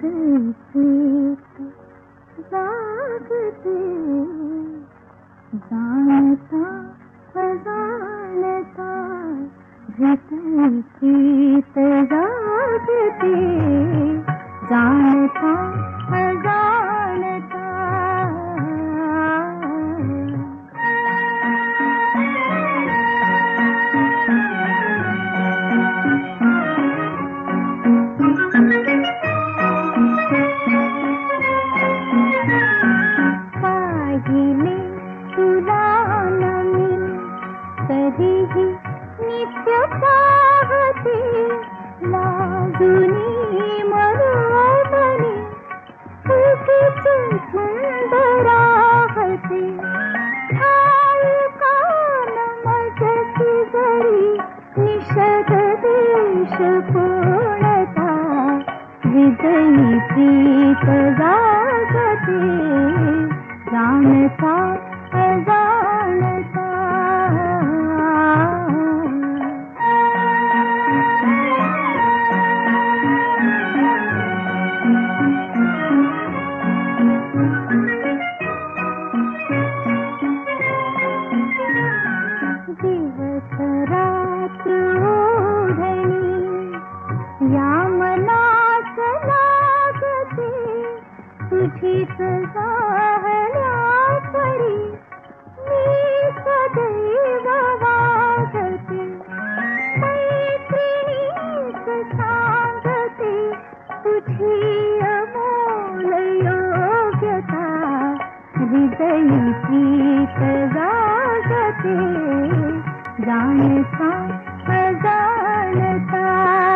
प्रीत जागते जानता अजानता भीतर प्रीत जागते जानता अजानता। पाहिले तुला नवीन कधीही नित्य पाहते लाजुनी मरोमनी उगीच धुंद राहते ठाई कान मजसी जरी निषद देश पूर्णता हृदयी प्रीत जागते जानता अजानता। दिवस रात्र ओढणी या मनास लागते तुझीच जाहल्या परी मी सदैव वागते मैत्रिणीच सांगते तुझी अमोल योग्यता हृदयी प्रीत जागते जानता अजानता।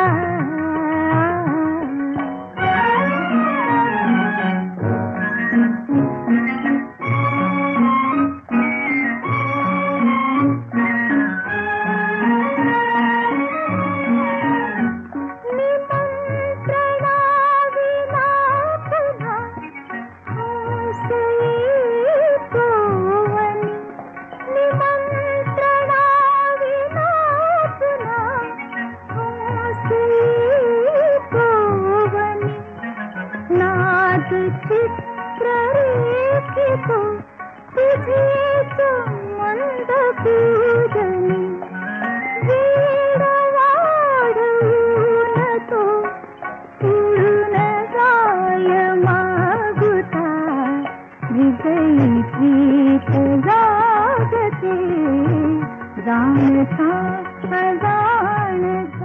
चित्र रेखितो तुझेच मंद पूजनी वेड वाढवून तो पूर्ण जाय मागुता हृदयी प्रीत जागते जानता अजानता।